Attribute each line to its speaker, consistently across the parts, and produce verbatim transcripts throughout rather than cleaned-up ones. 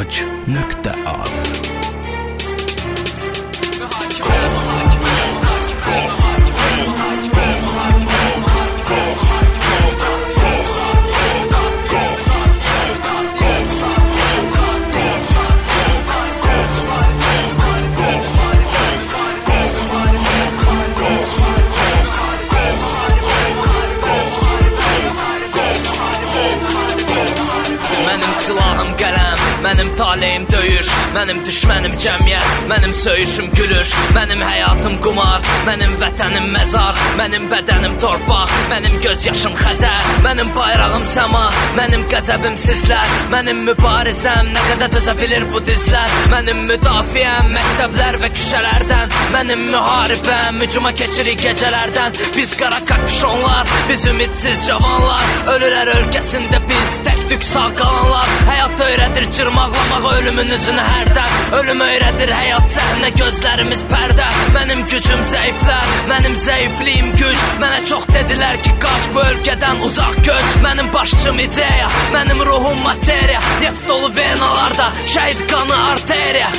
Speaker 1: tac nöqtə az.
Speaker 2: Mənim silahım qələm, mənim taleyim döyüş, mənim düşmənim cəmiyyət, mənim söyüşüm gülüş, mənim həyatım qumar, mənim vətənim məzar, mənim bədənim torpaq, mənim göz yaşım xəzər, mənim bayrağım səma, mənim qəzəbim sizlər, mənim mübarizəm, nə qədər dözə bilir bu dizlər, mənim müdafiəm, məktəblər və küçələrdən, mənim müharibəm, hücuma keçirik gecələrdən, biz qara kapşonlar, biz ümidsiz cavanlar, ölülər ölkəsində biz tək-tük sağ qalanlar, həyat öyrədir cırmaqlamaq ölümün üzünü hərdən, ölüm öyrədir həyat səhnə, gözlərimiz pərdə, mənim gücüm zəiflər, mənim zəifliyim güc, mənə çox dedilər ki qaç bu ölkədən uzaq köç, mənim başçım ideya, mənim ruhum materiya, neft dolu venalarda, şəhid qanı arteriya.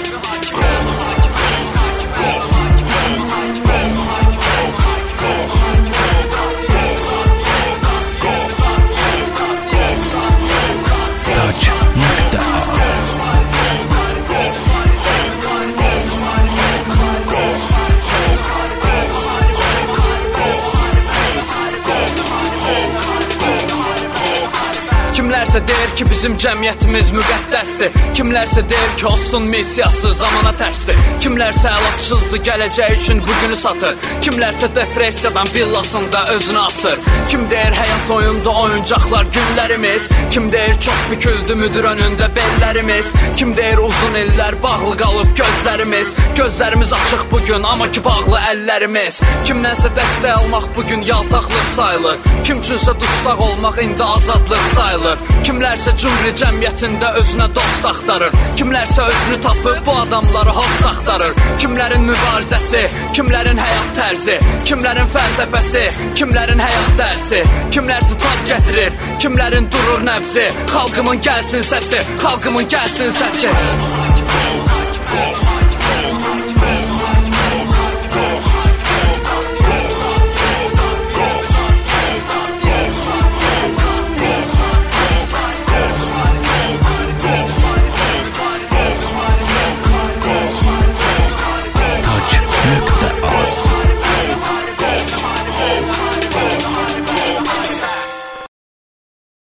Speaker 2: Kimlərsə deyir ki bizim cəmiyyətimiz müqəddəsdir, kimlərsə deyir ki olsun missiyası zamana tərsdir, kimlərsə əlacsızdır gələcək üçün bugünü satır, kimlərsə depressiyadan villasında özünü asır, kim deyir həyat oyunda oyuncaqlar günlərimiz, kim deyir çox büküldü müdür önündə bellərimiz, kim deyir uzun illər bağlı qalıb gözlərimiz, gözlərimiz açıq bugün amma ki bağlı əllərimiz, kimdənsə dəstək almaq bugün yaltaqlıq sayılır, kim üçünsə dustaq olmaq indi azadlıq sayılır, kimlərsə cümri cəmiyyətində özünə dost axtarır, kimlərsə özünü tapıb bu adamları host axtarır, kimlərin mübarizəsi, kimlərin həyat tərzi, kimlərin fəlsəfəsi, kimlərin həyat dərsi, kimlərsə tab gətirir, kimlərin durur nəbzi, xalqımın gəlsin səsi, xalqımın gəlsin səsi.